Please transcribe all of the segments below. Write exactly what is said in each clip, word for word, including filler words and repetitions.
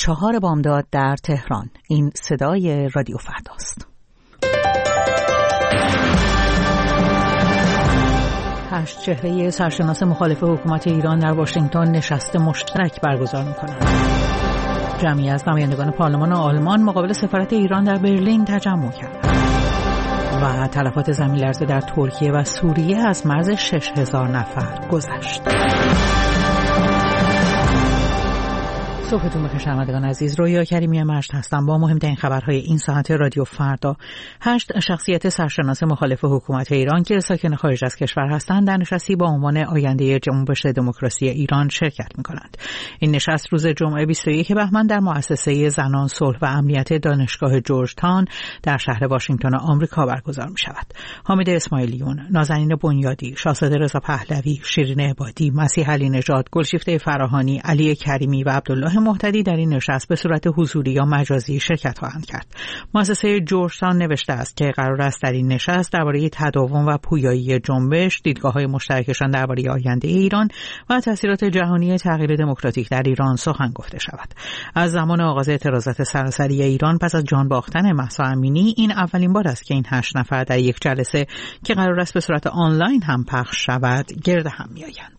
چهار بامداد در تهران. این صدای رادیو فرداست. هشت چهره سرشناس مخالف حکومت ایران در واشنگتن نشست مشترک برگزار می‌کنند. جمعی از نمایندگان پارلمان آلمان مقابل سفارت ایران در برلین تجمع کردند. و تلفات زمین‌لرزه در ترکیه و سوریه از مرز شش هزار نفر گذشت. صبحتون بخیر شنوندگان عزیز. رویا کریمی مجد هستم با مهمترین خبرهای این ساعت رادیو فردا. هشت شخصیت سرشناس مخالف حکومت ایران که ساکن خارج از کشور هستند در نشستی با عنوان آینده جنبش دموکراسی ایران شرکت می‌کنند. این نشست روز جمعه بیست و یکم بهمن در مؤسسه زنان صلح و امنیت دانشگاه جورج تاون در شهر واشنگتن آمریکا برگزار می‌شود. حامد اسماعیلیون، نازنین بنیادی، شاهزاده رضا پهلوی، شیرین عبادی، مسیح علی نژاد، گلشیفته فراهانی، علی کریمی و عبدالله محتدی در این نشست به صورت حضوری یا مجازی شرکت خواهند کرد. مؤسسه جورج تاون نوشته است که قرار است در این نشست درباره تداوم و پویایی جنبش، دیدگاه‌های مشترکشان درباره آینده ایران و تأثیرات جهانی تغییر دموکراتیک در ایران سخن گفته شود. از زمان آغاز اعتراضات سراسری ایران پس از جان باختن مهسا امینی، این اولین بار است که این هشت نفر در یک جلسه که قرار است به صورت آنلاین هم پخش شود، گرد هم می‌آیند.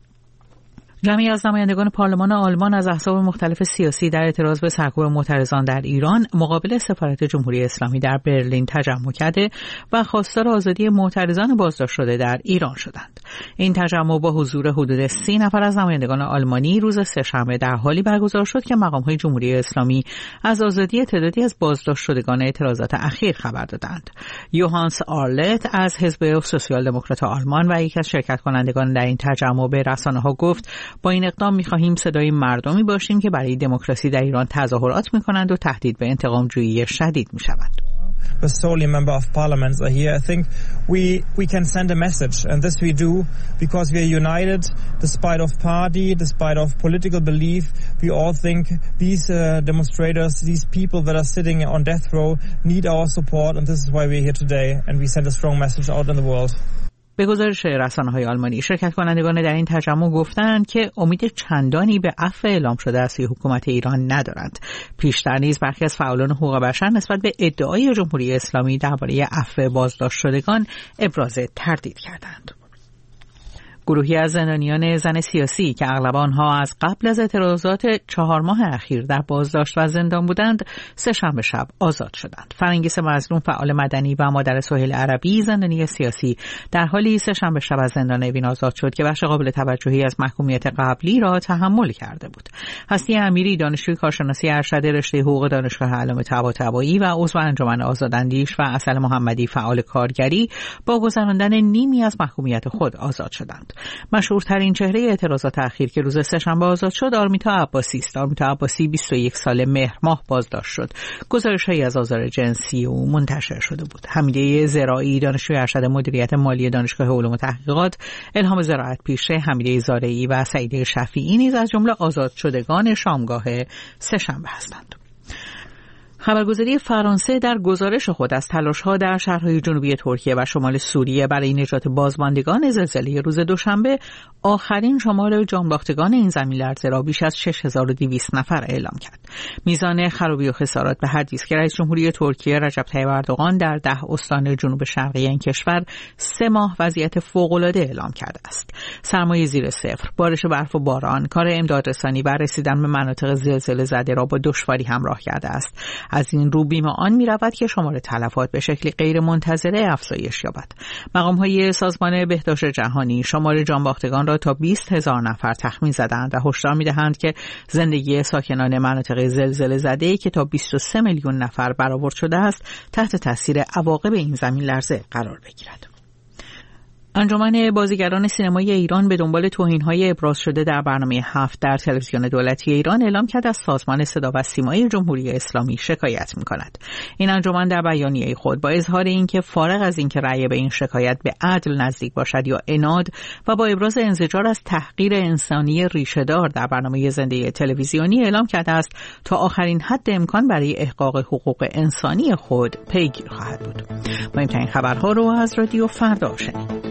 جمعی از نمایندگان پارلمان آلمان از احزاب مختلف سیاسی در اعتراض به سرکوب معترضان در ایران مقابل سفارت جمهوری اسلامی در برلین تجمع کرده و خواستار آزادی معترضان بازداشت شده در ایران شدند. این تجمع با حضور حدود سی نفر از نمایندگان آلمانی روز سه‌شنبه در حالی برگزار شد که مقام‌های جمهوری اسلامی از آزادی تعدادی از بازداشت شدگان اعتراضات اخیر خبر دادند. یوهانس آرلت از حزب سوسیال دموکرات آلمان و یکی از شرکت کنندگان در این تجمع به رسانه‌ها گفت: با این اقدام می‌خواهیم صدای مردمی باشیم که برای دموکراسی در ایران تظاهرات می‌کنند و تهدید به انتقام‌جویی شدید می‌شوند. But solely member of parliaments are here. I think we we can send a message, and this we do because we are united despite of party, despite of political belief. We all think these uh, demonstrators, these people that are sitting on death row need our support, and this is why we're here today, and we send a strong message out in the world. به گزارش رسانه‌های آلمانی، شرکت کنندگان در این تجمع گفتند که امید چندانی به عفو اعلام شده از سوی حکومت ایران ندارند. پیشتر نیز برخی از فعالان حقوق بشر نسبت به ادعای جمهوری اسلامی درباره عفو بازداشت شدگان ابراز تردید کردند. گروهی از زندانیان زن سیاسی که اغلب آنها از قبل از اعتراضات چهار ماه اخیر در بازداشت و زندان بودند، سه شنبه شب آزاد شدند. فرنگیس مظلوم، فعال مدنی و مادر سهیل عربی، زندانی سیاسی، در حالی سه شنبه شب از زندان اوین آزاد شد که بخش قابل توجهی از محکومیت قبلی را تحمل کرده بود. هستی امیری، دانشجوی کارشناسی ارشد رشته حقوق دانشگاه علامه طباطبایی و عضو انجمن آزاداندیش و اصل محمدی، فعال کارگری، با گذراندن نیمی از محکومیت خود آزاد شدند. مشهورترین چهره اعتراضات اخیر که روز سه‌شنبه آزاد شد آرمیتا عباسی است. آرمیتا عباسی بیست و یک ساله مهر ماه بازداشت شد. گزارش‌هایی از آزار جنسی او منتشر شده بود. حمیده زراعی، دانشجوی ارشد مدیریت مالی دانشگاه علوم و تحقیقات، الهام زراعت پیشه، حمیده زارعی و سعیده شفیعی نیز از جمله آزاد شدگان شامگاه سه‌شنبه هستند. خبرگزاری فرانسه در گزارش خود از تلاش‌ها در شهرهای جنوبی ترکیه و شمال سوریه برای نجات بازماندگان زلزله روز دوشنبه آخرین شمار جانباختگان این زمین‌لرزه را بیش از شش هزار و دویست نفر اعلام کرد. میزان خرابی و خسارات به حدی است که رئیس جمهوری ترکیه رجب طیب اردوغان در ده استان جنوب شرقی این کشور سه ماه وضعیت فوق‌العاده اعلام کرده است. سرمایه زیر صفر، بارش برف و باران، کار امدادرسانی و رسیدن به مناطق زلزله زده را با دشواری همراه کرده است. از این رو بیم آن می رود که شمار تلفات به شکلی غیر منتظره افزایش یابد. مقام‌های سازمان بهداشت جهانی شمار جانباختگان را تا بیست هزار نفر تخمین زدند و هشدار می دهند که زندگی ساکنان مناطق زلزله زده که تا بیست و سه میلیون نفر برآورد شده است تحت تاثیر عواقب این زمین لرزه قرار بگیرد. انجمن بازیگران سینمایی ایران به دنبال توهین‌های ابراز شده در برنامه هفت در تلویزیون دولتی ایران اعلام کرده از سازمان صدا و سیمای جمهوری اسلامی شکایت می‌کند. این انجمن در بیانیه خود با اظهار اینکه فارغ از اینکه رأی به این شکایت به عدل نزدیک باشد یا عناد و با ابراز انزجار از تحقیر انسانی ریشه‌دار در برنامه زنده تلویزیونی اعلام کرده است تا آخرین حد امکان برای احقاق حقوق انسانی خود پیگیر خواهد بود. مهمترین خبرها رو از رادیو فردا شنیدید.